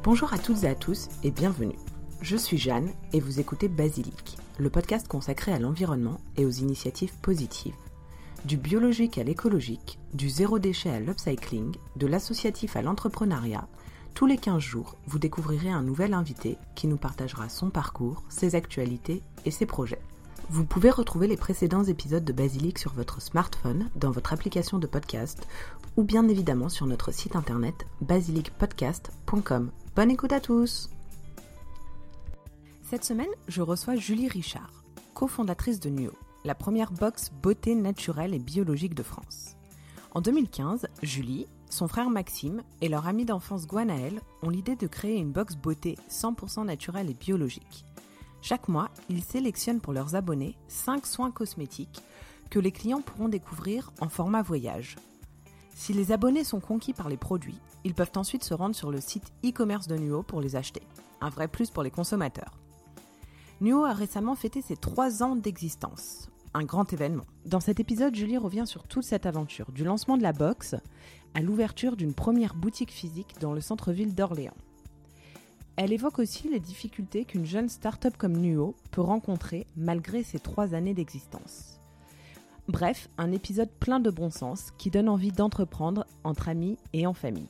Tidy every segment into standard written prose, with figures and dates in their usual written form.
Bonjour à toutes et à tous et bienvenue. Je suis Jeanne et vous écoutez Basilic, le podcast consacré à l'environnement et aux initiatives positives. Du biologique à l'écologique, du zéro déchet à l'upcycling, de l'associatif à l'entrepreneuriat, tous les 15 jours, vous découvrirez un nouvel invité qui nous partagera son parcours, ses actualités et ses projets. Vous pouvez retrouver les précédents épisodes de Basilic sur votre smartphone, dans votre application de podcast ou bien évidemment sur notre site internet basilicpodcast.com. Bonne écoute à tous! Cette semaine, je reçois Julie Richard, cofondatrice de Nuo, la première box beauté naturelle et biologique de France. En 2015, Julie, son frère Maxime et leur ami d'enfance Gwenaël ont l'idée de créer une box beauté 100% naturelle et biologique. Chaque mois, ils sélectionnent pour leurs abonnés 5 soins cosmétiques que les clients pourront découvrir en format voyage. Si les abonnés sont conquis par les produits, ils peuvent ensuite se rendre sur le site e-commerce de Nuo pour les acheter. Un vrai plus pour les consommateurs. Nuo a récemment fêté ses 3 ans d'existence. Un grand événement. Dans cet épisode, Julie revient sur toute cette aventure, du lancement de la box à l'ouverture d'une première boutique physique dans le centre-ville d'Orléans. Elle évoque aussi les difficultés qu'une jeune start-up comme Nuo peut rencontrer malgré ses 3 années d'existence. Bref, un épisode plein de bon sens qui donne envie d'entreprendre entre amis et en famille.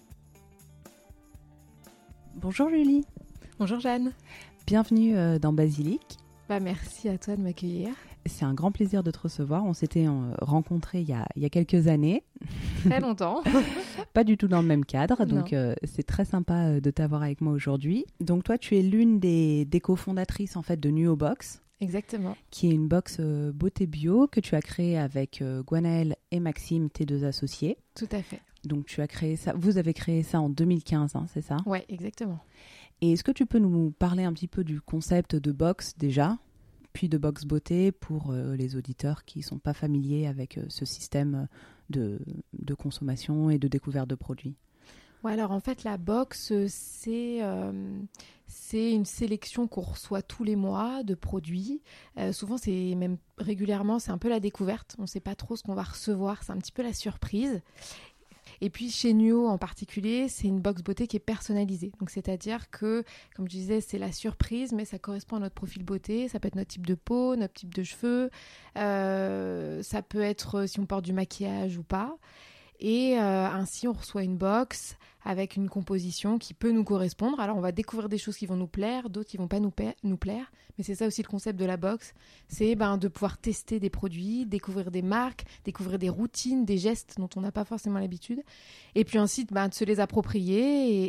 Bonjour Julie. Bonjour Jeanne. Bienvenue dans Basilic. Merci à toi de m'accueillir. C'est un grand plaisir de te recevoir. On s'était rencontrés il y a quelques années. Très longtemps. Pas du tout dans le même cadre, donc c'est très sympa de t'avoir avec moi aujourd'hui. Donc toi, tu es l'une des cofondatrices en fait de Nuo Box. Exactement. Qui est une box beauté bio que tu as créée avec Gwenaël et Maxime, tes 2 associés. Tout à fait. Donc tu as créé ça, vous avez créé ça en 2015, hein, c'est ça ? Oui, exactement. Et est-ce que tu peux nous parler un petit peu du concept de box déjà, puis de box beauté pour les auditeurs qui ne sont pas familiers avec ce système de consommation et de découverte de produits ? Ouais, alors en fait, la box, c'est une sélection qu'on reçoit tous les mois de produits. Souvent, c'est même régulièrement, c'est un peu la découverte. On ne sait pas trop ce qu'on va recevoir, c'est un petit peu la surprise. Et puis chez Nuo en particulier, c'est une box beauté qui est personnalisée. Donc c'est-à-dire que, comme je disais, c'est la surprise, mais ça correspond à notre profil beauté. Ça peut être notre type de peau, notre type de cheveux. Ça peut être si on porte du maquillage ou pas. Et ainsi, on reçoit une box avec une composition qui peut nous correspondre. Alors, on va découvrir des choses qui vont nous plaire, d'autres qui ne vont pas nous plaire. Mais c'est ça aussi le concept de la box, c'est de pouvoir tester des produits, découvrir des marques, découvrir des routines, des gestes dont on n'a pas forcément l'habitude. Et puis ensuite, de se les approprier.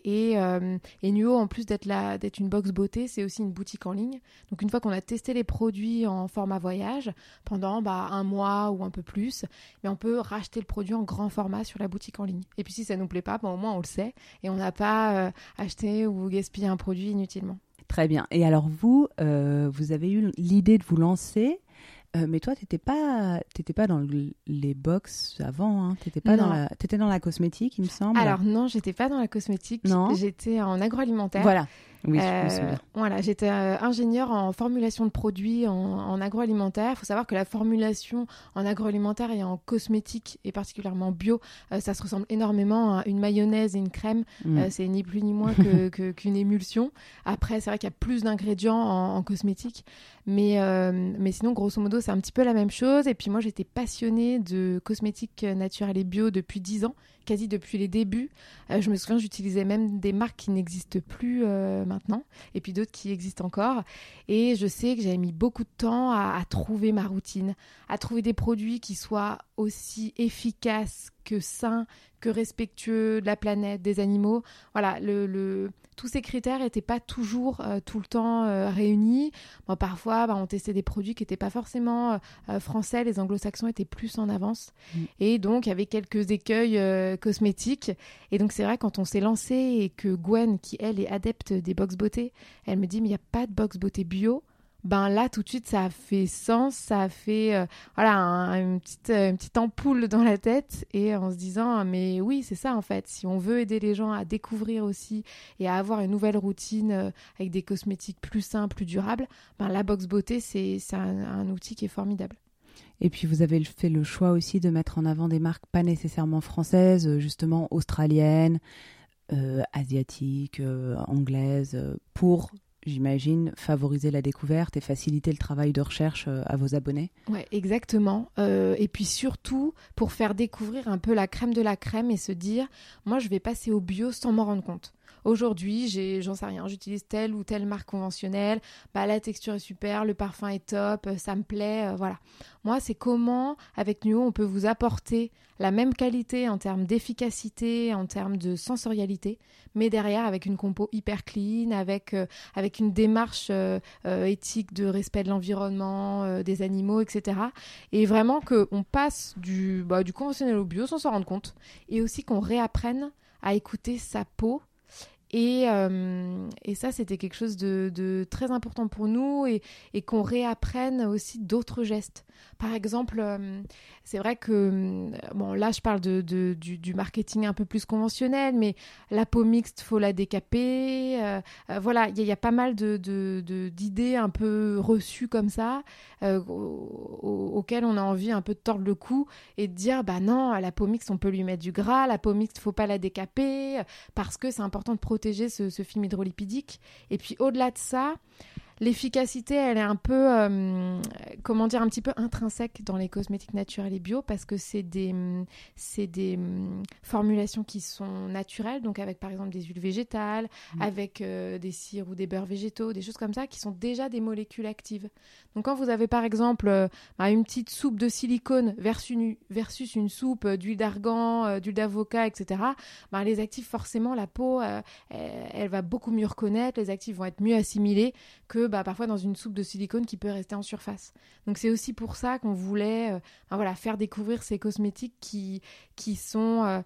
Et Nuo, en plus d'être une box beauté, c'est aussi une boutique en ligne. Donc, une fois qu'on a testé les produits en format voyage, pendant un mois ou un peu plus, mais on peut racheter le produit en grand format sur la boutique en ligne. Et puis si ça ne nous plaît pas, au moins on le sait et on n'a pas acheté ou gaspillé un produit inutilement. Très bien. Et alors vous avez eu l'idée de vous lancer, mais toi, t'étais pas dans les box avant, hein. T'étais dans la cosmétique, il me semble. Alors non, j'étais pas dans la cosmétique. Non. J'étais en agroalimentaire. Voilà. Oui, je me souviens. Voilà, j'étais ingénieure en formulation de produits en agroalimentaire. Il faut savoir que la formulation en agroalimentaire et en cosmétique, et particulièrement bio, ça se ressemble énormément à une mayonnaise et une crème. C'est ni plus ni moins qu'une émulsion. Après, c'est vrai qu'il y a plus d'ingrédients en cosmétique. Mais sinon, grosso modo, c'est un petit peu la même chose. Et puis moi, j'étais passionnée de cosmétiques naturels et bio depuis 10 ans, quasi depuis les débuts. Je me souviens, j'utilisais même des marques qui n'existent plus maintenant, et puis d'autres qui existent encore. Et je sais que j'avais mis beaucoup de temps à trouver ma routine, à trouver des produits qui soient aussi efficaces que sains, que respectueux de la planète, des animaux. Voilà, tous ces critères n'étaient pas toujours tout le temps réunis. Bon, parfois, on testait des produits qui n'étaient pas forcément français. Les anglo-saxons étaient plus en avance. Et donc, il y avait quelques écueils cosmétiques. Et donc, c'est vrai, quand on s'est lancé et que Gwen, qui, elle, est adepte des box beauté, elle me dit, mais il n'y a pas de box beauté bio. Là, tout de suite, ça a fait sens, ça a fait une petite ampoule dans la tête, et en se disant, mais oui, c'est ça en fait. Si on veut aider les gens à découvrir aussi et à avoir une nouvelle routine avec des cosmétiques plus sains, plus durables, la box beauté, c'est un outil qui est formidable. Et puis vous avez fait le choix aussi de mettre en avant des marques pas nécessairement françaises, justement australiennes, asiatiques, anglaises, pour, j'imagine, favoriser la découverte et faciliter le travail de recherche à vos abonnés? Ouais, exactement. Et puis surtout, pour faire découvrir un peu la crème de la crème et se dire, moi, je vais passer au bio sans m'en rendre compte. Aujourd'hui, j'en sais rien, j'utilise telle ou telle marque conventionnelle, la texture est super, le parfum est top, ça me plaît, voilà. Moi, c'est comment, avec Nuo, on peut vous apporter la même qualité en termes d'efficacité, en termes de sensorialité, mais derrière avec une compo hyper clean, avec une démarche éthique de respect de l'environnement, des animaux, etc. Et vraiment qu'on passe du conventionnel au bio sans s'en rendre compte, et aussi qu'on réapprenne à écouter sa peau. Et ça, c'était quelque chose de très important pour nous et qu'on réapprenne aussi d'autres gestes. Par exemple, c'est vrai que, là, je parle du marketing un peu plus conventionnel, mais la peau mixte, faut la décaper. Voilà, il y a pas mal d'idées un peu reçues comme ça, auxquelles on a envie un peu de tordre le cou et de dire, non, à la peau mixte, on peut lui mettre du gras, la peau mixte, faut pas la décaper, parce que c'est important de protéger ce film hydrolipidique. Et puis au-delà de ça, l'efficacité, elle est un peu, un petit peu intrinsèque dans les cosmétiques naturels et bio, parce que c'est des formulations qui sont naturelles, donc avec par exemple des huiles végétales, avec des cires ou des beurres végétaux, des choses comme ça, qui sont déjà des molécules actives. Donc quand vous avez par exemple une petite soupe de silicone versus une soupe d'huile d'argan, d'huile d'avocat, etc., les actifs, forcément, la peau, elle va beaucoup mieux reconnaître, les actifs vont être mieux assimilés que parfois dans une soupe de silicone qui peut rester en surface. Donc c'est aussi pour ça qu'on voulait faire découvrir ces cosmétiques qui seront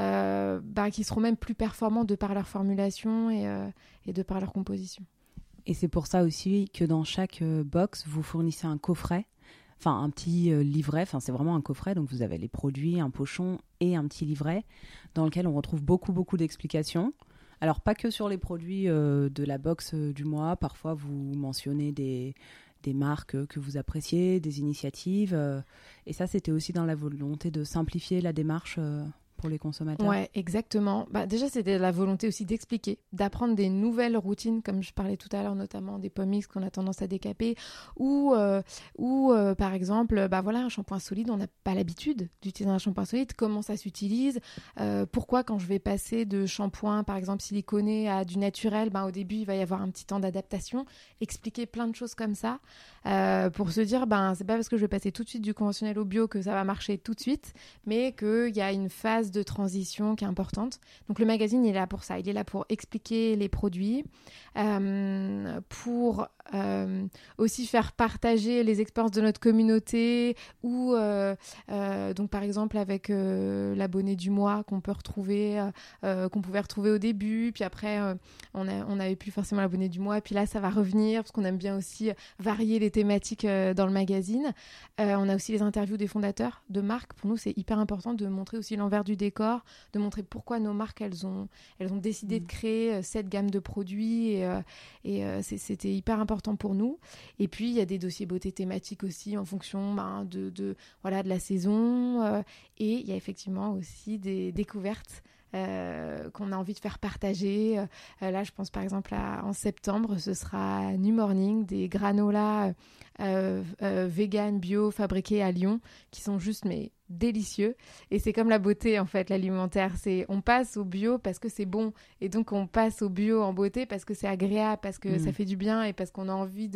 même plus performants de par leur formulation et de par leur composition. Et c'est pour ça aussi que dans chaque box, vous fournissez un coffret, un petit livret, c'est vraiment un coffret, donc vous avez les produits, un pochon et un petit livret dans lequel on retrouve beaucoup d'explications. Alors, pas que sur les produits de la box du mois. Parfois, vous mentionnez des marques que vous appréciez, des initiatives. Et ça, c'était aussi dans la volonté de simplifier la démarche pour les consommateurs. Ouais, exactement. Déjà, c'était la volonté aussi d'expliquer, d'apprendre des nouvelles routines, comme je parlais tout à l'heure, notamment des pommes mixtes qu'on a tendance à décaper, ou par exemple, un shampoing solide, on n'a pas l'habitude d'utiliser un shampoing solide, comment ça s'utilise, pourquoi quand je vais passer de shampoing, par exemple siliconé, à du naturel, au début, il va y avoir un petit temps d'adaptation, expliquer plein de choses comme ça, pour se dire, c'est pas parce que je vais passer tout de suite du conventionnel au bio que ça va marcher tout de suite, mais qu'il y a une phase de transition qui est importante. Donc le magazine, il est là pour ça. Il est là pour expliquer les produits, pour aussi faire partager les expériences de notre communauté, ou donc par exemple avec l'abonné du mois qu'on peut retrouver, qu'on pouvait retrouver au début, puis après on n'avait plus forcément l'abonné du mois, et puis là ça va revenir parce qu'on aime bien aussi varier les thématiques dans le magazine. On a aussi les interviews des fondateurs de marques. Pour nous, c'est hyper important de montrer aussi l'envers du décor, de montrer pourquoi nos marques elles ont décidé de créer cette gamme de produits, et c'était hyper important pour nous. Et puis il y a des dossiers beauté thématiques aussi en fonction de la saison, et il y a effectivement aussi des découvertes qu'on a envie de faire partager. Là, je pense par exemple en septembre, ce sera New Morning, des granolas vegan, bio, fabriqués à Lyon, qui sont juste délicieux. Et c'est comme la beauté, en fait, l'alimentaire. On passe au bio parce que c'est bon, et donc on passe au bio en beauté parce que c'est agréable, parce que ça fait du bien, et parce qu'on a envie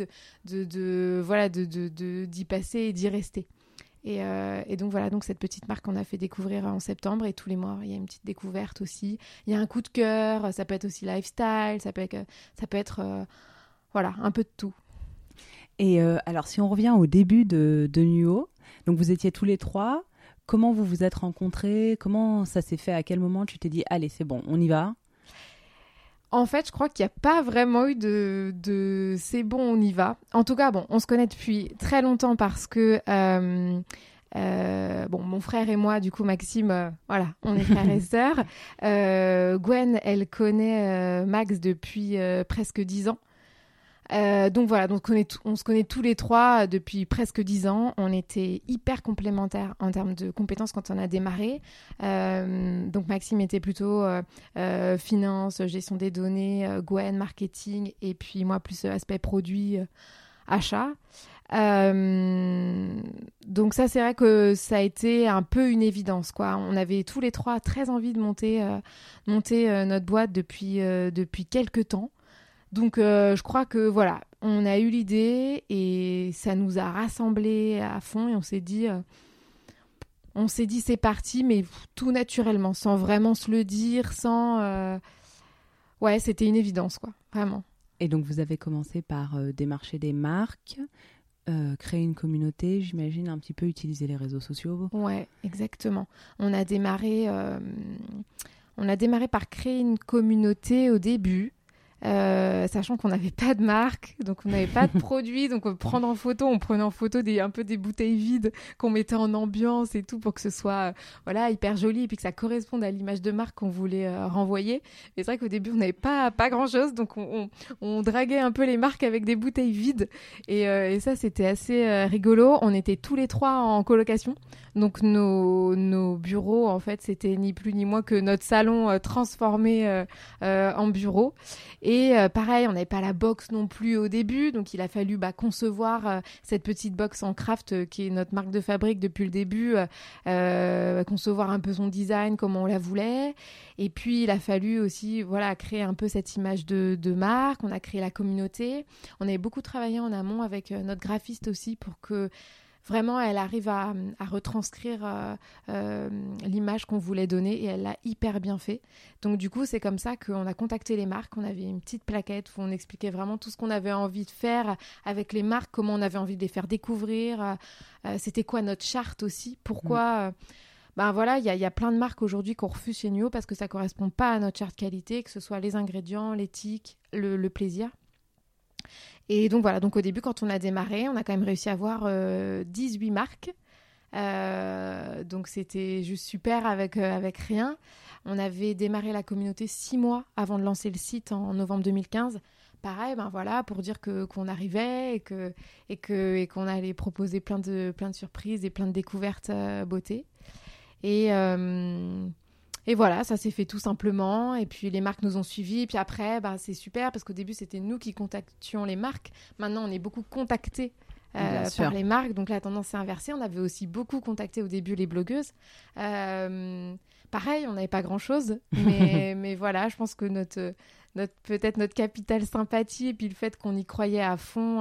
d'y passer et d'y rester. Et donc cette petite marque qu'on a fait découvrir en septembre, et tous les mois il y a une petite découverte aussi. Il y a un coup de cœur, ça peut être aussi lifestyle, ça peut être un peu de tout. Et alors si on revient au début de Nuo, donc vous étiez tous les trois, comment vous vous êtes rencontrés, comment ça s'est fait, à quel moment tu t'es dit allez c'est bon, on y va? En fait, je crois qu'il n'y a pas vraiment eu de c'est bon, on y va. En tout cas, on se connaît depuis très longtemps parce que mon frère et moi, du coup, Maxime, on est frères et sœurs. Gwen, elle connaît Max depuis presque 10 ans. Donc voilà, donc on se connaît tous les trois depuis presque 10 ans. On était hyper complémentaires en termes de compétences quand on a démarré. Donc Maxime était plutôt finance, gestion des données, Gwen, marketing, et puis moi plus aspect produit, achat. Donc ça, c'est vrai que ça a été un peu une évidence, quoi. On avait tous les trois très envie de monter notre boîte depuis quelques temps. Donc je crois que voilà, on a eu l'idée et ça nous a rassemblés à fond et on s'est dit c'est parti, mais tout naturellement, sans vraiment se le dire, ouais, c'était une évidence, quoi, vraiment. Et donc vous avez commencé par démarcher des marques, créer une communauté, j'imagine, un petit peu utiliser les réseaux sociaux. Ouais, exactement. On a démarré par créer une communauté au début. Sachant qu'on n'avait pas de marque, donc on n'avait pas de produit, donc on prenait en photo un peu des bouteilles vides qu'on mettait en ambiance et tout pour que ce soit voilà, hyper joli et puis que ça corresponde à l'image de marque qu'on voulait renvoyer. Mais c'est vrai qu'au début on n'avait pas grand chose, donc on draguait un peu les marques avec des bouteilles vides et ça c'était assez rigolo. On était tous les trois en colocation, donc nos bureaux en fait c'était ni plus ni moins que notre salon transformé en bureau. Et pareil, on n'avait pas la box non plus au début, donc il a fallu concevoir cette petite box en craft qui est notre marque de fabrique depuis le début, concevoir un peu son design, comment on la voulait. Et puis il a fallu aussi créer un peu cette image de marque. On a créé la communauté. On avait beaucoup travaillé en amont avec notre graphiste aussi pour que vraiment, elle arrive à retranscrire l'image qu'on voulait donner et elle l'a hyper bien fait. Donc du coup, c'est comme ça qu'on a contacté les marques. On avait une petite plaquette où on expliquait vraiment tout ce qu'on avait envie de faire avec les marques, comment on avait envie de les faire découvrir. C'était quoi notre charte aussi. Pourquoi voilà, il y a plein de marques aujourd'hui qu'on refuse chez Nuo parce que ça ne correspond pas à notre charte qualité, que ce soit les ingrédients, l'éthique, le plaisir. Et donc voilà, donc au début, quand on a démarré, on a quand même réussi à avoir 18 marques. Donc c'était juste super avec rien. On avait démarré la communauté 6 mois avant de lancer le site en novembre 2015. Pareil, pour dire qu'on arrivait et qu'on allait proposer plein de surprises et plein de découvertes beauté. Et voilà, ça s'est fait tout simplement. Et puis, les marques nous ont suivis. Et puis après, c'est super parce qu'au début, c'était nous qui contactions les marques. Maintenant, on est beaucoup contactés par les marques. Donc, la tendance est inversée. On avait aussi beaucoup contacté au début les blogueuses. Pareil, on n'avait pas grand-chose. Mais voilà, je pense que peut-être notre capital sympathie et puis le fait qu'on y croyait à fond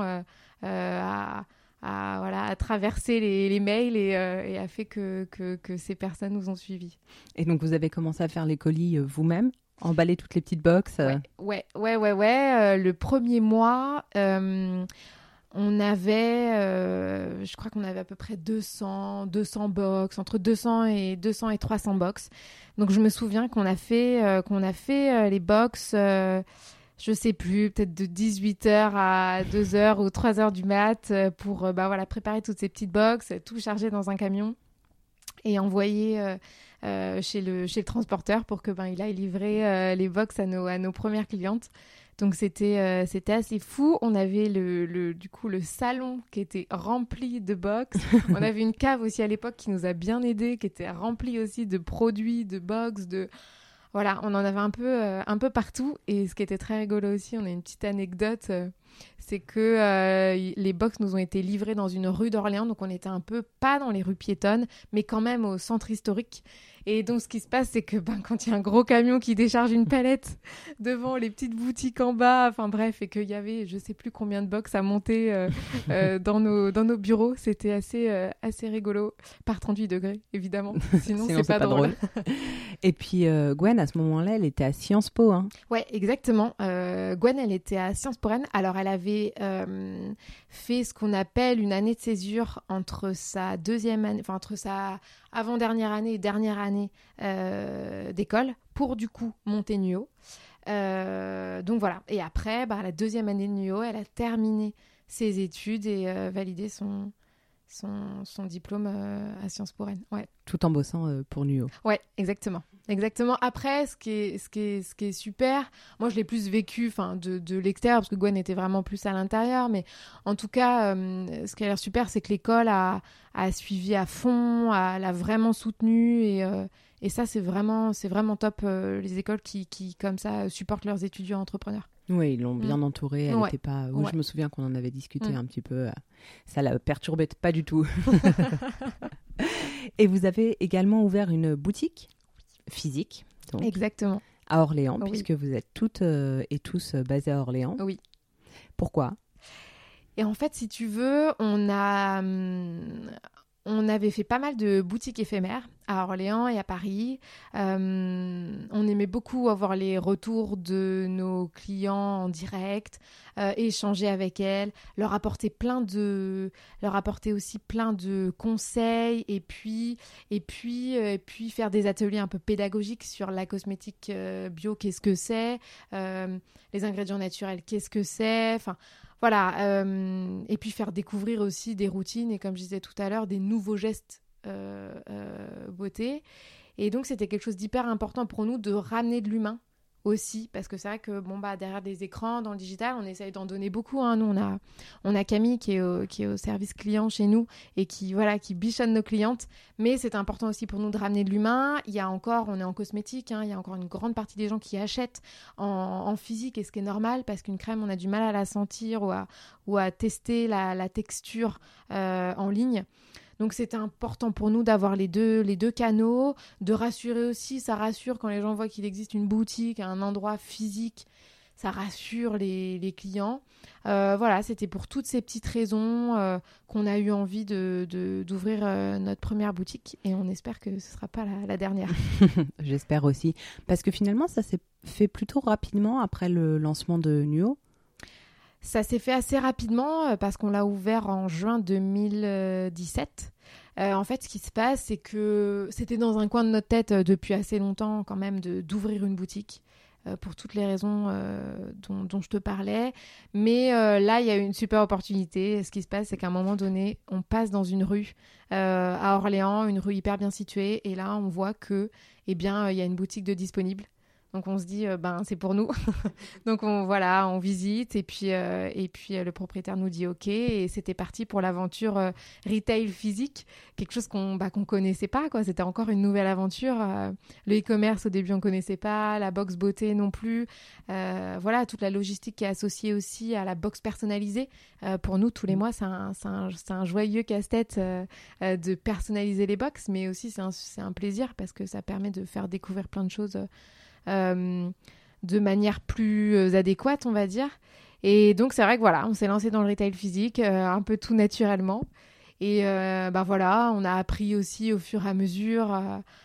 à traverser les mails et a fait que ces personnes nous ont suivis. Et donc, vous avez commencé à faire les colis vous-même, emballer toutes les petites box Ouais. Le premier mois, on avait, je crois qu'on avait à peu près 200 box, entre 200 et 300 box. Donc, je me souviens qu'on a fait les box... je sais plus, peut-être de 18h à 2h ou 3h du mat pour préparer toutes ces petites box, tout charger dans un camion et envoyer chez le transporteur pour que il aille livrer les box à nos premières clientes. Donc c'était assez fou. On avait du coup le salon qui était rempli de box. On avait une cave aussi à l'époque qui nous a bien aidés, qui était remplie aussi de produits, de box, Voilà, on en avait un peu partout. Et ce qui était très rigolo aussi, on a une petite anecdote, c'est que les box nous ont été livrés dans une rue d'Orléans. Donc, on était un peu pas dans les rues piétonnes, mais quand même au centre historique. Et donc, ce qui se passe, c'est que quand il y a un gros camion qui décharge une palette devant les petites boutiques en bas, enfin bref, et qu'il y avait je sais plus combien de box à monter dans nos bureaux, c'était assez rigolo. Par 38 degrés, évidemment. Sinon c'est pas drôle. Et puis, Gwen, à ce moment-là, elle était à Sciences Po. Hein. Ouais, exactement. Gwen, elle était à Sciences Po Rennes. Alors, elle avait fait ce qu'on appelle une année de césure entre sa deuxième année, enfin entre sa avant-dernière année et dernière année d'école pour du coup monter Nuo. Donc voilà. Et après, la deuxième année de Nuo, elle a terminé ses études et validé son diplôme à Sciences Po Rennes. Ouais. Tout en bossant pour Nuo. Ouais, exactement. exactement. Après, ce qui est super, moi je l'ai plus vécu de l'extérieur, parce que Gwen était vraiment plus à l'intérieur, mais en tout cas, ce qui a l'air super, c'est que l'école a suivi à fond, l'a vraiment soutenu, et ça c'est vraiment top, les écoles qui comme ça supportent leurs étudiants entrepreneurs. Oui, ils l'ont bien entourée, elle n'était pas... Oui, Ouais. je me souviens qu'on en avait discuté un petit peu, ça la perturbait pas du tout. Et vous avez également ouvert une boutique physique, donc, Exactement. à Orléans, Oui. puisque vous êtes toutes et tous basés à Orléans. Oui. Pourquoi ? Et en fait, si tu veux, on avait fait pas mal de boutiques éphémères à Orléans et à Paris. On aimait beaucoup avoir les retours de nos clients en direct, échanger avec elles, leur apporter aussi plein de conseils et puis faire des ateliers un peu pédagogiques sur la cosmétique bio, qu'est-ce que c'est, les ingrédients naturels, qu'est-ce que c'est, enfin voilà, et puis faire découvrir aussi des routines et comme je disais tout à l'heure, des nouveaux gestes beauté. Et donc, c'était quelque chose d'hyper important pour nous de ramener de l'humain aussi, parce que c'est vrai que derrière des écrans, dans le digital, on essaye d'en donner beaucoup. Hein. Nous, on a Camille qui est au service client chez nous et qui bichonne nos clientes. Mais c'est important aussi pour nous de ramener de l'humain. On est en cosmétique, hein, il y a encore une grande partie des gens qui achètent en physique, et ce qui est normal, parce qu'une crème, on a du mal à la sentir ou à tester la texture en ligne. Donc, c'était important pour nous d'avoir les deux canaux, de rassurer aussi. Ça rassure quand les gens voient qu'il existe une boutique, un endroit physique. Ça rassure les clients. Voilà, c'était pour toutes ces petites raisons qu'on a eu envie d'ouvrir notre première boutique. Et on espère que ce ne sera pas la dernière. J'espère aussi. Parce que finalement, ça s'est fait plutôt rapidement après le lancement de Nuo. Ça s'est fait assez rapidement parce qu'on l'a ouvert en juin 2017. En fait, ce qui se passe, c'est que c'était dans un coin de notre tête depuis assez longtemps quand même d'ouvrir une boutique pour toutes les raisons dont je te parlais. Mais là, il y a eu une super opportunité. Ce qui se passe, c'est qu'à un moment donné, on passe dans une rue à Orléans, une rue hyper bien située. Et là, on voit que, il y a une boutique de disponible. Donc on se dit c'est pour nous. Donc on visite et puis le propriétaire nous dit OK, et c'était parti pour l'aventure retail physique, quelque chose qu'on connaissait pas quoi, c'était encore une nouvelle aventure. Le e-commerce au début on connaissait pas, la box beauté non plus. Toute la logistique qui est associée aussi à la box personnalisée. Pour nous tous les mois c'est un joyeux casse-tête de personnaliser les box, mais aussi c'est un plaisir parce que ça permet de faire découvrir plein de choses de manière plus adéquate, on va dire. Et donc, c'est vrai que on s'est lancé dans le retail physique un peu tout naturellement. Et on a appris aussi au fur et à mesure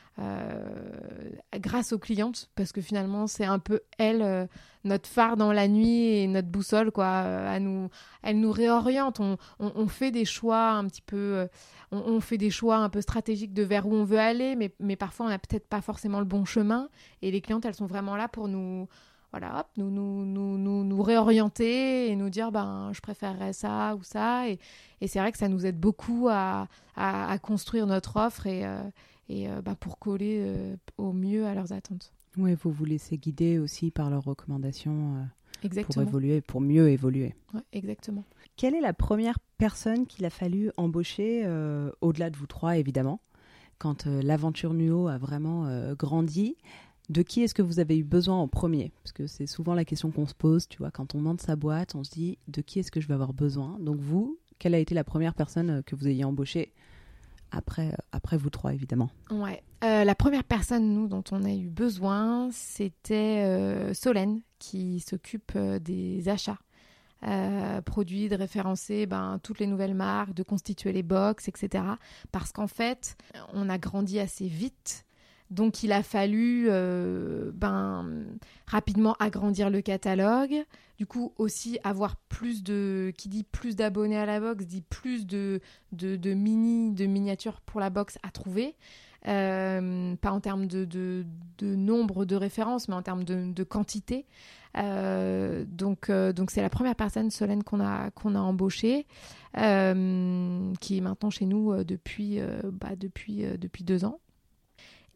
grâce aux clientes, parce que finalement, c'est un peu elles, notre phare dans la nuit et notre boussole, quoi. Elles nous réorientent. On fait des choix un petit peu... On fait des choix un peu stratégiques de vers où on veut aller, mais parfois, on n'a peut-être pas forcément le bon chemin. Et les clientes, elles sont vraiment là pour nous réorienter et nous dire je préférerais ça ou ça. Et c'est vrai que ça nous aide beaucoup à construire notre offre et pour coller au mieux à leurs attentes. Oui, vous vous laissez guider aussi par leurs recommandations pour mieux évoluer. Ouais, exactement. Quelle est la première personne qu'il a fallu embaucher, au-delà de vous trois évidemment, quand l'aventure Nuo a vraiment grandi? De qui est-ce que vous avez eu besoin en premier? Parce que c'est souvent la question qu'on se pose, tu vois, quand on monte sa boîte, on se dit de qui est-ce que je vais avoir besoin? Donc vous, quelle a été la première personne que vous ayez embauchée après vous trois, évidemment? Ouais. La première personne, nous, dont on a eu besoin, c'était Solène, qui s'occupe des achats. Produits, de référencer toutes les nouvelles marques, de constituer les box, etc. Parce qu'en fait, on a grandi assez vite. Donc, il a fallu rapidement agrandir le catalogue. Du coup, aussi avoir qui dit plus d'abonnés à la box, dit plus de miniatures pour la box à trouver. Pas en termes de nombre de références, mais en termes de quantité. Donc c'est la première personne, Solène, qu'on a embauchée, qui est maintenant chez nous depuis 2 ans.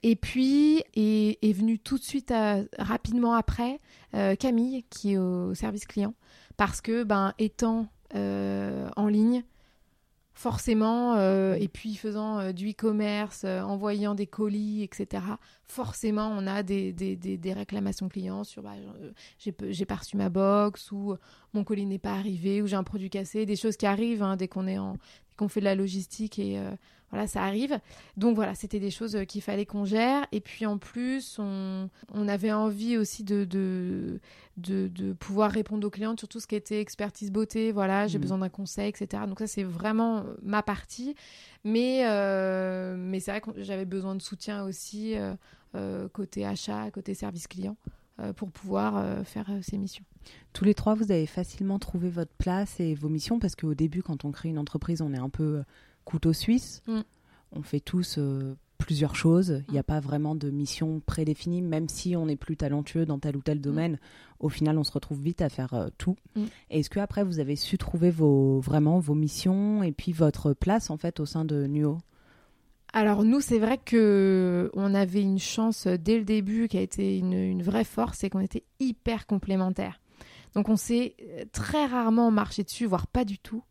Et puis est venue tout de suite, rapidement après, Camille, qui est au service client, parce que étant en ligne, forcément, et puis faisant du e-commerce, envoyant des colis, etc., forcément, on a des réclamations clients sur j'ai pas reçu ma box, ou mon colis n'est pas arrivé, ou j'ai un produit cassé, des choses qui arrivent dès qu'on fait de la logistique, et voilà, ça arrive. Donc voilà, c'était des choses qu'il fallait qu'on gère. Et puis en plus, on avait envie aussi de pouvoir répondre aux clients sur tout ce qui était expertise beauté. Voilà, j'ai besoin d'un conseil, etc. Donc ça, c'est vraiment ma partie. Mais c'est vrai que j'avais besoin de soutien aussi côté achat, côté service client, pour pouvoir faire ces missions. Tous les trois, vous avez facilement trouvé votre place et vos missions, parce qu'au début, quand on crée une entreprise, on est un peu couteau suisse. On fait tous plusieurs choses. Il n'y a pas vraiment de mission prédéfinie, même si on est plus talentueux dans tel ou tel domaine. Au final, on se retrouve vite à faire tout. Et est-ce qu'après, vous avez su trouver vos missions et puis votre place en fait au sein de Nuo? Alors nous, c'est vrai qu'on avait une chance dès le début qui a été une vraie force, c'est qu'on était hyper complémentaires. Donc on s'est très rarement marché dessus, voire pas du tout.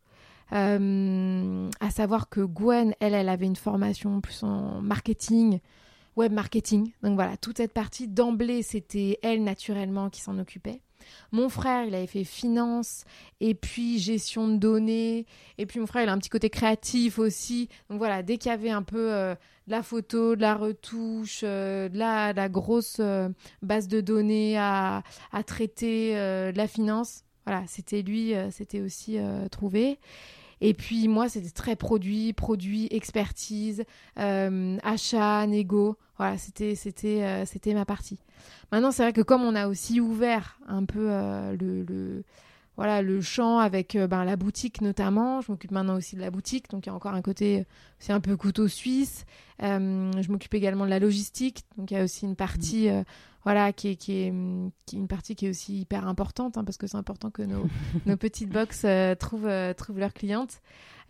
À savoir que Gwen, elle avait une formation plus en marketing, web marketing. Donc voilà, toute cette partie d'emblée, c'était elle naturellement qui s'en occupait. Mon frère, il avait fait finance et puis gestion de données. Et puis mon frère, il a un petit côté créatif aussi. Donc voilà, dès qu'il y avait un peu de la photo, de la retouche, de la grosse base de données à traiter, de la finance, voilà, c'était lui, c'était aussi trouvé. Et puis moi, c'était très produit, expertise, achat, négo. Voilà, c'était ma partie. Maintenant, c'est vrai que comme on a aussi ouvert un peu le champ avec la boutique notamment, je m'occupe maintenant aussi de la boutique. Donc, il y a encore un côté, c'est un peu couteau suisse. Je m'occupe également de la logistique. Donc, il y a aussi une partie... qui est une partie qui est aussi hyper importante, parce que c'est important que nos petites box trouvent leurs clientes.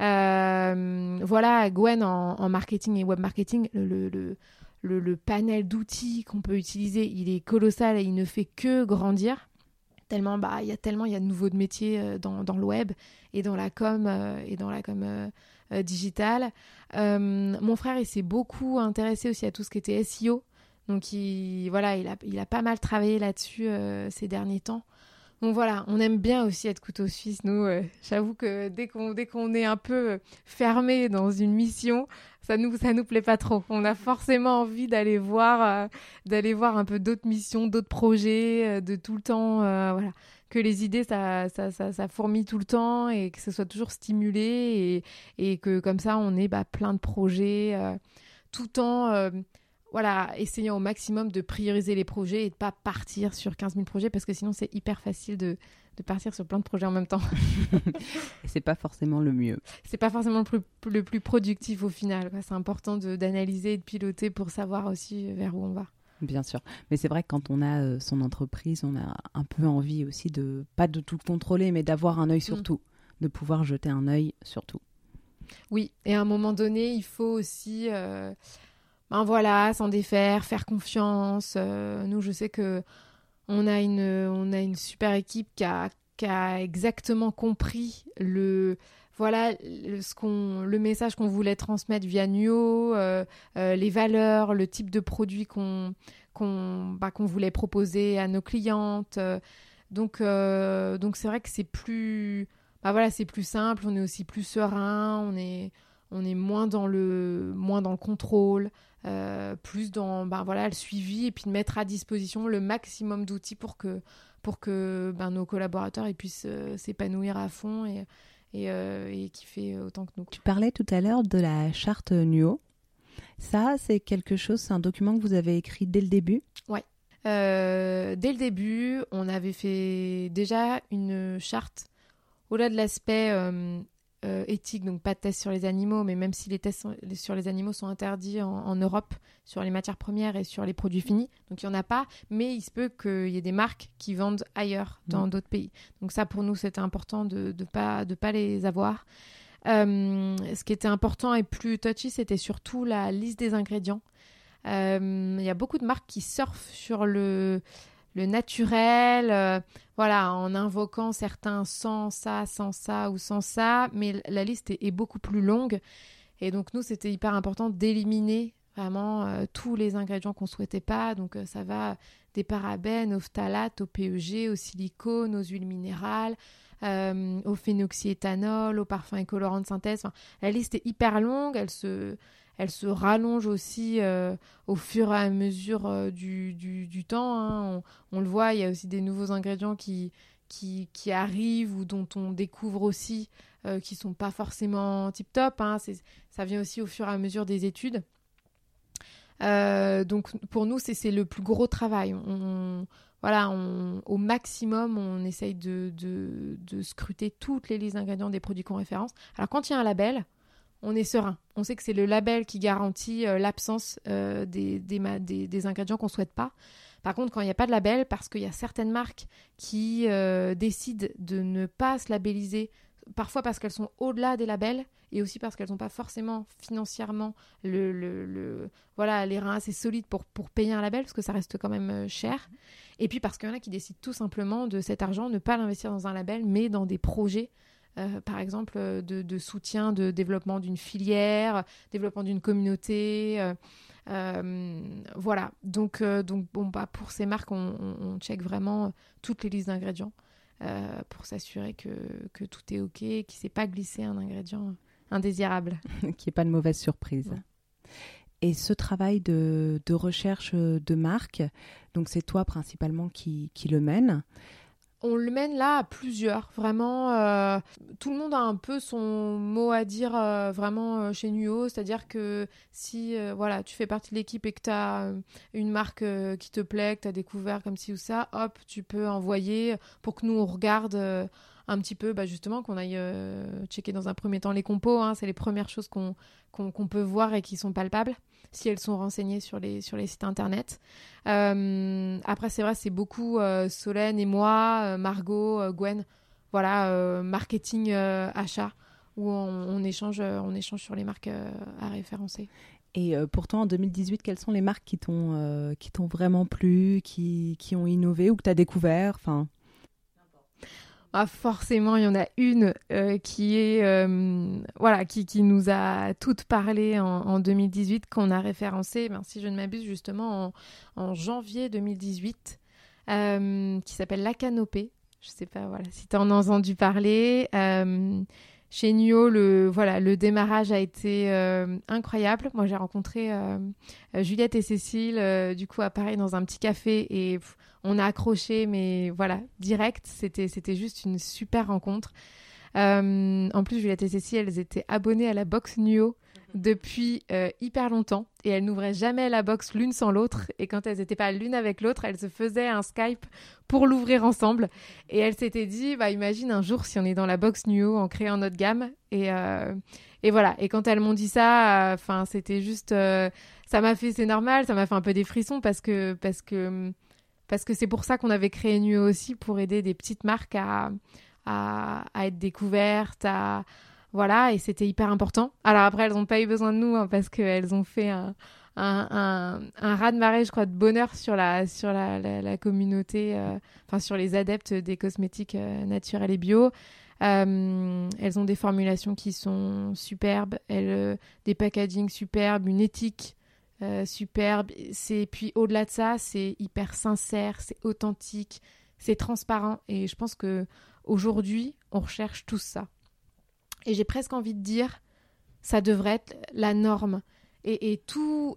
Gwen en marketing et web marketing, le panel d'outils qu'on peut utiliser, il est colossal et il ne fait que grandir. Tellement il y a de nouveaux métiers dans le web et dans la com digitale. Mon frère, il s'est beaucoup intéressé aussi à tout ce qui était SEO. Donc, il a pas mal travaillé là-dessus ces derniers temps. Donc voilà, on aime bien aussi être couteau suisse. Nous, j'avoue que dès qu'on est un peu fermé dans une mission, ça nous plaît pas trop. On a forcément envie d'aller voir un peu d'autres missions, d'autres projets, de tout le temps, que les idées ça fourmille tout le temps et que ce soit toujours stimulé et que comme ça on ait plein de projets tout en essayant au maximum de prioriser les projets et de pas partir sur 15 000 projets, parce que sinon c'est hyper facile de partir sur plein de projets en même temps. C'est pas forcément le mieux. C'est pas forcément le plus productif au final. C'est important d'analyser et de piloter pour savoir aussi vers où on va. Bien sûr. Mais c'est vrai que quand on a son entreprise, on a un peu envie aussi pas de tout contrôler, mais d'avoir un œil sur tout, de pouvoir jeter un œil sur tout. Oui, et à un moment donné, il faut aussi... s'en défaire, faire confiance. Nous, je sais que on a une super équipe qui a exactement compris le message qu'on voulait transmettre via Nuo, les valeurs, le type de produit qu'on voulait proposer à nos clientes. Donc c'est vrai que c'est plus simple, on est aussi plus serein, on est moins dans le contrôle. Plus dans le suivi et puis de mettre à disposition le maximum d'outils pour que nos collaborateurs ils puissent s'épanouir à fond et kiffer autant que nous. Tu parlais tout à l'heure de la charte Nuo. Ça, c'est un document que vous avez écrit dès le début? Ouais. Dès le début, on avait fait déjà une charte au-delà de l'aspect éthique, donc pas de tests sur les animaux, mais même si les tests sur les animaux sont interdits en Europe, sur les matières premières et sur les produits finis, donc il n'y en a pas, mais il se peut qu'il y ait des marques qui vendent ailleurs, dans d'autres pays. Donc ça, pour nous, c'était important de pas les avoir. Ce qui était important et plus touchy, c'était surtout la liste des ingrédients. Il y a beaucoup de marques qui surfent sur le naturel, voilà, en invoquant certains sans ça ou sans ça, mais la liste est beaucoup plus longue. Et donc nous, c'était hyper important d'éliminer vraiment tous les ingrédients qu'on souhaitait pas. Donc ça va des parabènes, aux phtalates, au PEG, au silicone, aux huiles minérales, au phénoxyéthanol, aux parfums et colorants de synthèse. Enfin, la liste est hyper longue, elle se rallonge aussi au fur et à mesure du temps. Hein. On le voit, il y a aussi des nouveaux ingrédients qui arrivent ou dont on découvre aussi qui ne sont pas forcément tip-top. Hein. Ça vient aussi au fur et à mesure des études. Donc pour nous, c'est le plus gros travail. Au maximum, on essaye de scruter toutes les listes d'ingrédients des produits qu'on référence. Alors quand il y a un label, on est serein. On sait que c'est le label qui garantit l'absence des ingrédients qu'on ne souhaite pas. Par contre, quand il n'y a pas de label, parce qu'il y a certaines marques qui décident de ne pas se labelliser, parfois parce qu'elles sont au-delà des labels et aussi parce qu'elles n'ont pas forcément financièrement les reins assez solides pour payer un label, parce que ça reste quand même cher. Et puis parce qu'il y en a qui décident tout simplement de cet argent, ne pas l'investir dans un label, mais dans des projets. Par exemple, de soutien, de développement d'une filière, développement d'une communauté. Voilà. Donc pour ces marques, on check vraiment toutes les listes d'ingrédients pour s'assurer que tout est OK, qu'il ne s'est pas glissé un ingrédient indésirable. Qu'il n'y ait pas de mauvaise surprise. Ouais. Et ce travail de recherche de marque, donc c'est toi principalement qui le mène. On le mène là à plusieurs, vraiment. Tout le monde a un peu son mot à dire vraiment chez Nuo, c'est-à-dire que si tu fais partie de l'équipe et que tu as une marque qui te plaît, que tu as découvert comme ci ou ça, hop, tu peux envoyer pour que nous on regarde un petit peu, justement, qu'on aille checker dans un premier temps les compos. Hein, c'est les premières choses qu'on peut voir et qui sont palpables, si elles sont renseignées sur les sites internet. Après, c'est vrai, c'est beaucoup Solène et moi, Margot, Gwen, marketing, achat, où on échange sur les marques à référencer. Et pourtant, en 2018, quelles sont les marques qui t'ont vraiment plu, qui ont innové ou que tu as découvert forcément, il y en a une qui est qui nous a toutes parlé en 2018, qu'on a référencé, si je ne m'abuse, justement en janvier 2018, qui s'appelle La Canopée. Je ne sais pas si tu en as entendu parler. Chez Nuo, le démarrage a été incroyable. Moi, j'ai rencontré Juliette et Cécile, du coup, à Paris, dans un petit café, et on a accroché, mais direct. C'était juste une super rencontre. En plus, Juliette et Cécile, elles étaient abonnées à la box Nuo depuis hyper longtemps, et elles n'ouvraient jamais la box l'une sans l'autre, et quand elles n'étaient pas l'une avec l'autre, elles se faisaient un Skype pour l'ouvrir ensemble, et elles s'étaient dit imagine un jour si on est dans la box Nuo en créant notre gamme, et voilà. Et quand elles m'ont dit ça, c'était juste ça m'a fait, c'est normal, ça m'a fait un peu des frissons, parce que c'est pour ça qu'on avait créé Nuo aussi, pour aider des petites marques à être découvertes, et c'était hyper important. Alors après, elles n'ont pas eu besoin de nous, parce qu'elles ont fait un raz-de-marée, je crois, de bonheur sur la communauté, sur les adeptes des cosmétiques naturels et bio. Elles ont des formulations qui sont superbes, des packagings superbes, une éthique superbe. Puis au-delà de ça, c'est hyper sincère, c'est authentique, c'est transparent. Et je pense qu'aujourd'hui, on recherche tout ça. Et j'ai presque envie de dire, ça devrait être la norme. Et tout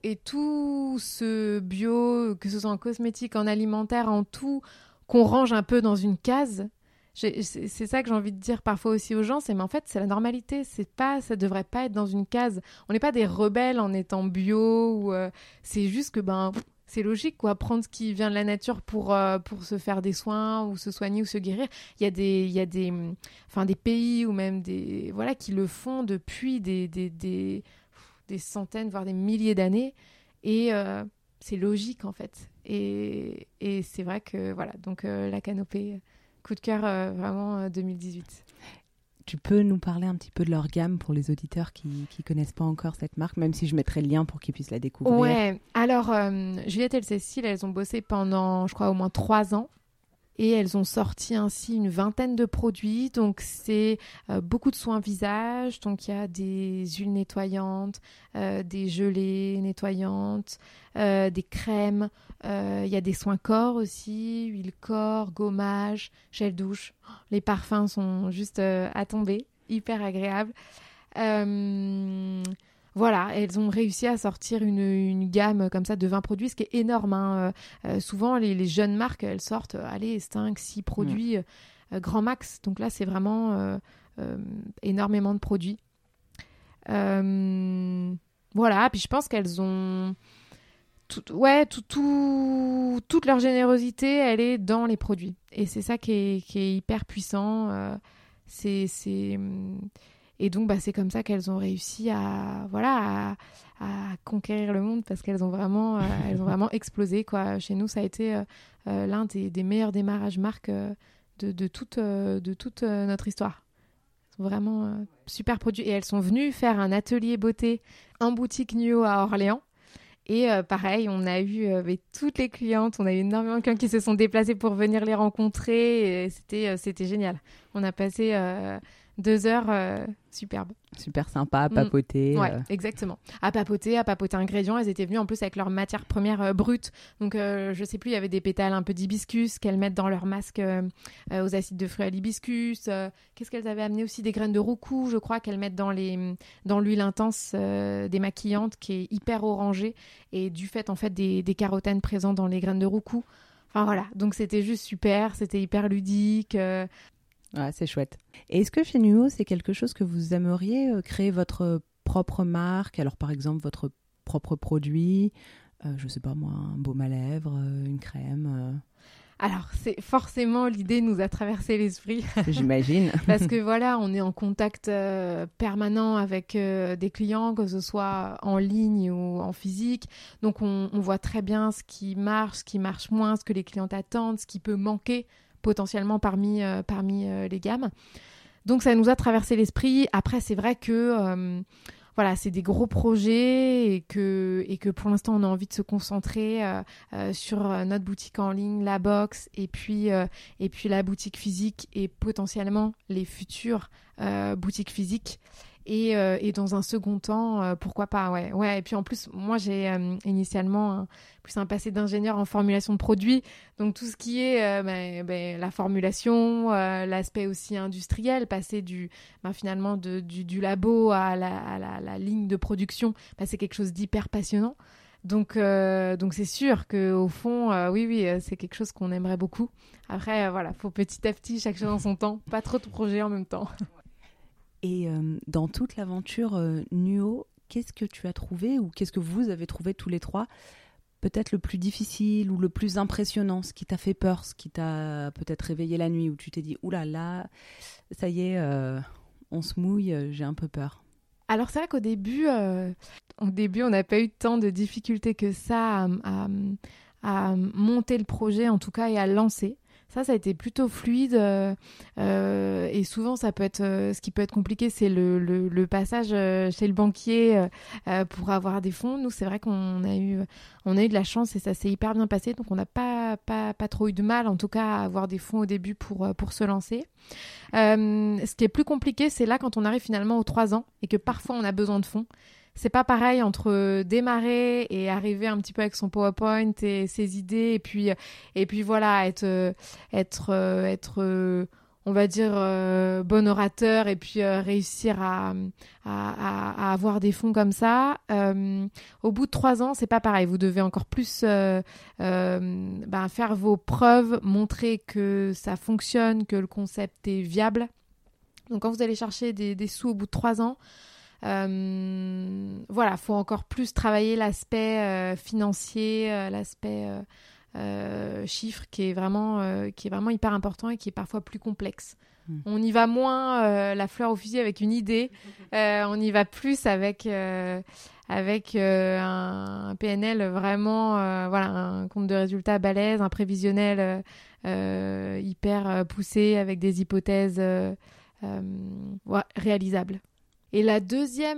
ce bio, que ce soit en cosmétique, en alimentaire, en tout, qu'on range un peu dans une case, c'est ça que j'ai envie de dire parfois aussi aux gens, mais en fait, c'est la normalité. Ça devrait pas être dans une case. On n'est pas des rebelles en étant bio, c'est juste que c'est logique, prendre ce qui vient de la nature pour se faire des soins ou se soigner ou se guérir. Il y a des pays ou même qui le font depuis des centaines, voire des milliers d'années, et c'est logique en fait. Et c'est vrai que donc La Canopée, coup de cœur vraiment 2018. Tu peux nous parler un petit peu de leur gamme pour les auditeurs qui connaissent pas encore cette marque, même si je mettrai le lien pour qu'ils puissent la découvrir. Ouais, alors Juliette et Cécile, elles ont bossé pendant, je crois, au moins 3 ans. Et elles ont sorti ainsi une vingtaine de produits. Donc, c'est beaucoup de soins visage. Donc, il y a des huiles nettoyantes, des gelées nettoyantes, des crèmes. Il y a des soins corps aussi, huile corps, gommage, gel douche. Les parfums sont juste à tomber, hyper agréables. Voilà, elles ont réussi à sortir une gamme comme ça de 20 produits, ce qui est énorme. Hein. Souvent, les jeunes marques, elles sortent 5, 6 produits grand max. Donc là, c'est vraiment énormément de produits. Voilà, puis je pense qu'elles ont... toute leur générosité, elle est dans les produits. Et c'est ça qui est hyper puissant. Et donc, c'est comme ça qu'elles ont réussi à conquérir le monde parce qu'elles ont vraiment, explosé, quoi. Chez nous, ça a été l'un des meilleurs démarrages marques de toute notre histoire. Elles sont vraiment super produits. Et elles sont venues faire un atelier beauté en boutique Nuo à Orléans. Et pareil, on a eu avec toutes les clientes, on a eu énormément de clients qui se sont déplacés pour venir les rencontrer. Et c'était génial. On a passé 2 heures superbes. Super sympa à papoter. Ouais, exactement. À papoter ingrédients. Elles étaient venues en plus avec leur matière première brute. Donc, je sais plus, il y avait des pétales un peu d'hibiscus qu'elles mettent dans leur masque aux acides de fruits à l'hibiscus. Qu'est-ce qu'elles avaient amené aussi? Des graines de roucou, je crois, qu'elles mettent dans l'huile intense démaquillante qui est hyper orangée. Et du fait, en fait, des carotènes présents dans les graines de roucou. Enfin, voilà. Donc, c'était juste super. C'était hyper ludique. Ouais, c'est chouette. Et est-ce que chez Nuo, c'est quelque chose que vous aimeriez créer votre propre marque? Alors, par exemple, votre propre produit, je sais pas moi, un baume à lèvres, une crème Alors, c'est forcément l'idée nous a traversé l'esprit. J'imagine. Parce que voilà, on est en contact permanent avec des clients, que ce soit en ligne ou en physique. Donc, on voit très bien ce qui marche moins, ce que les clients attendent, ce qui peut manquer potentiellement parmi les gammes. Donc, ça nous a traversé l'esprit. Après, c'est vrai que c'est des gros projets et que pour l'instant, on a envie de se concentrer sur notre boutique en ligne, la box, et puis la boutique physique et potentiellement les futures boutiques physiques. Et dans un second temps, pourquoi pas, ouais. Et puis en plus, moi, j'ai initialement plus un passé d'ingénieur en formulation de produits. Donc tout ce qui est la formulation, l'aspect aussi industriel, passer finalement du labo à la ligne de production, c'est quelque chose d'hyper passionnant. Donc c'est sûr qu'au fond, oui, c'est quelque chose qu'on aimerait beaucoup. Après, faut petit à petit, chaque chose en son temps, pas trop de projets en même temps. Et dans toute l'aventure Nuo, qu'est-ce que tu as trouvé ou qu'est-ce que vous avez trouvé tous les trois peut-être le plus difficile ou le plus impressionnant, ce qui t'a fait peur, ce qui t'a peut-être réveillé la nuit, où tu t'es dit « Oula, là, ça y est, on se mouille, j'ai un peu peur ». Alors c'est vrai qu'au début, on n'a pas eu tant de difficultés que ça à monter le projet en tout cas et à le lancer. Ça a été plutôt fluide et souvent ça peut être ce qui peut être compliqué, c'est le passage chez le banquier pour avoir des fonds. Nous, c'est vrai qu'on a eu de la chance et ça s'est hyper bien passé, donc on n'a pas trop eu de mal en tout cas à avoir des fonds au début pour se lancer. Ce qui est plus compliqué, c'est là quand on arrive finalement aux 3 ans et que parfois on a besoin de fonds. C'est pas pareil entre démarrer et arriver un petit peu avec son PowerPoint et ses idées et puis voilà, être on va dire bon orateur et puis réussir à avoir des fonds comme ça. Au bout de 3 ans, c'est pas pareil. Vous devez encore plus faire vos preuves, montrer que ça fonctionne, que le concept est viable. Donc quand vous allez chercher des sous au bout de 3 ans, faut encore plus travailler l'aspect financier, l'aspect chiffre qui est vraiment hyper important et qui est parfois plus complexe. On y va moins la fleur au fusil avec une idée, on y va plus avec un PNL vraiment, un compte de résultats balèze, un prévisionnel hyper poussé avec des hypothèses réalisable. Et la deuxième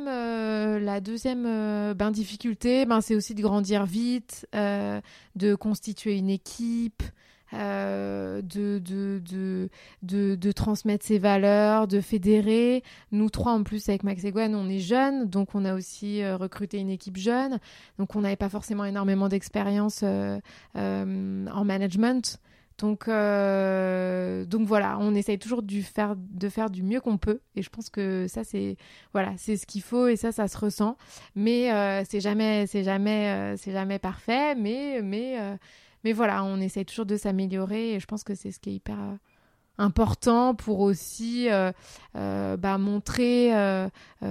difficulté, c'est aussi de grandir vite, de constituer une équipe, de transmettre ses valeurs, de fédérer. Nous trois, en plus, avec Max et Gwen, on est jeunes, donc on a aussi recruté une équipe jeune. Donc on n'avait pas forcément énormément d'expérience en management. Donc voilà, on essaye toujours de faire du mieux qu'on peut, et je pense que ça c'est ce qu'il faut, et ça se ressent, mais c'est jamais parfait, mais voilà, on essaye toujours de s'améliorer, et je pense que c'est ce qui est hyper important pour aussi montrer à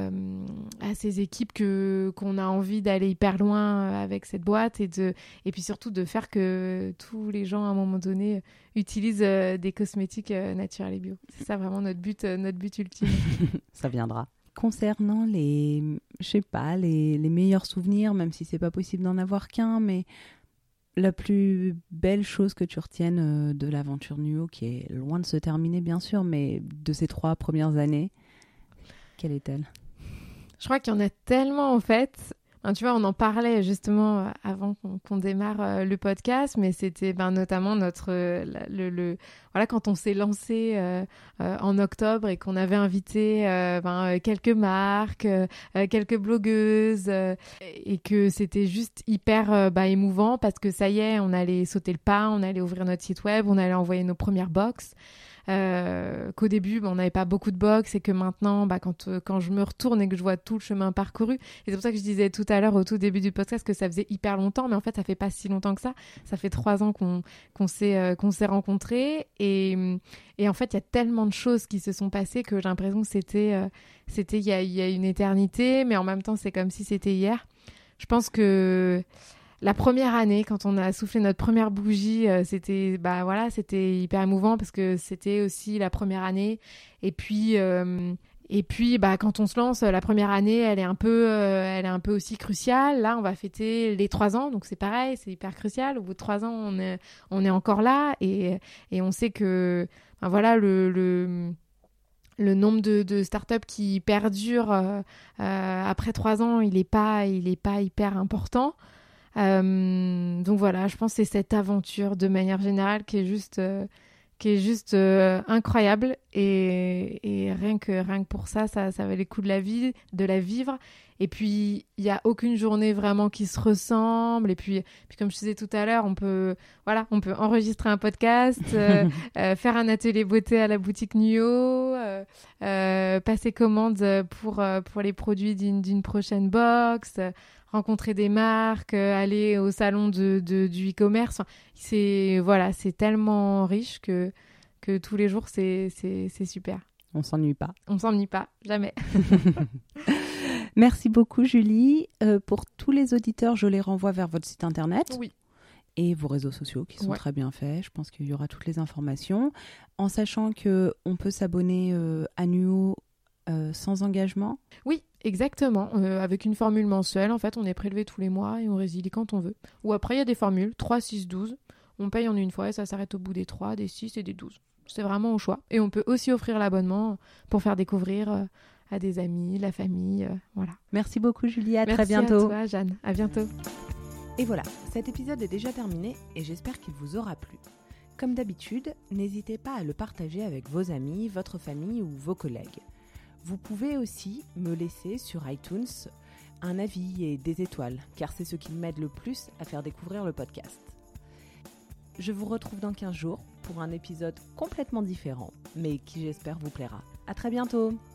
ces équipes qu'on a envie d'aller hyper loin avec cette boîte, et puis surtout de faire que tous les gens à un moment donné utilisent des cosmétiques naturels et bio. C'est ça vraiment notre but ultime. Ça viendra. Concernant les meilleurs souvenirs, même si c'est pas possible d'en avoir qu'un, mais la plus belle chose que tu retiennes de l'aventure Nuo, qui est loin de se terminer bien sûr, mais de ces 3 premières années, quelle est-elle ? Je crois qu'il y en a tellement en fait. Tu vois, on en parlait justement avant qu'on démarre le podcast, mais c'était notamment quand on s'est lancé en octobre et qu'on avait invité quelques marques, quelques blogueuses, et que c'était juste hyper émouvant, parce que ça y est, on allait sauter le pas, on allait ouvrir notre site web, on allait envoyer nos premières box. Qu'au début on n'avait pas beaucoup de box, et que maintenant quand je me retourne et que je vois tout le chemin parcouru, et c'est pour ça que je disais tout à l'heure au tout début du podcast que ça faisait hyper longtemps, mais en fait ça fait pas si longtemps que ça fait 3 ans qu'on s'est rencontrés, et en fait il y a tellement de choses qui se sont passées que j'ai l'impression que c'était il y a une éternité, mais en même temps c'est comme si c'était hier. Je pense que la première année, quand on a soufflé notre première bougie, c'était hyper émouvant, parce que c'était aussi la première année. Et puis quand on se lance, la première année, elle est un peu aussi cruciale. Là, on va fêter les 3 ans, donc c'est pareil, c'est hyper crucial. Au bout de 3 ans, on est encore là, et on sait que le nombre de startups qui perdurent après 3 ans, il est pas hyper important. Donc voilà, je pense que c'est cette aventure de manière générale qui est juste incroyable, et rien que pour ça valait le coup de la vivre. Et puis il y a aucune journée vraiment qui se ressemble, et puis comme je disais tout à l'heure, on peut enregistrer un podcast, faire un atelier beauté à la boutique Nuo, passer commande pour les produits d'une prochaine box, rencontrer des marques, aller au salon du e-commerce. C'est tellement riche que tous les jours c'est super. On s'ennuie pas. On s'ennuie pas, jamais. Merci beaucoup Julie. Pour tous les auditeurs, je les renvoie vers votre site internet. Oui. Et vos réseaux sociaux qui sont très bien faits. Je pense qu'il y aura toutes les informations. En sachant qu'on peut s'abonner à Nuo sans engagement. Oui, exactement. Avec une formule mensuelle, en fait, on est prélevé tous les mois et on résilie quand on veut. Ou après, il y a des formules, 3, 6, 12. On paye en une fois et ça s'arrête au bout des 3, des 6 et des 12. C'est vraiment au choix. Et on peut aussi offrir l'abonnement pour faire découvrir à des amis, la famille, voilà. Merci beaucoup Julie, très bientôt. Merci à toi Jeanne, à bientôt. Et voilà, cet épisode est déjà terminé et j'espère qu'il vous aura plu. Comme d'habitude, n'hésitez pas à le partager avec vos amis, votre famille ou vos collègues. Vous pouvez aussi me laisser sur iTunes un avis et des étoiles, car c'est ce qui m'aide le plus à faire découvrir le podcast. Je vous retrouve dans 15 jours pour un épisode complètement différent, mais qui j'espère vous plaira. À très bientôt!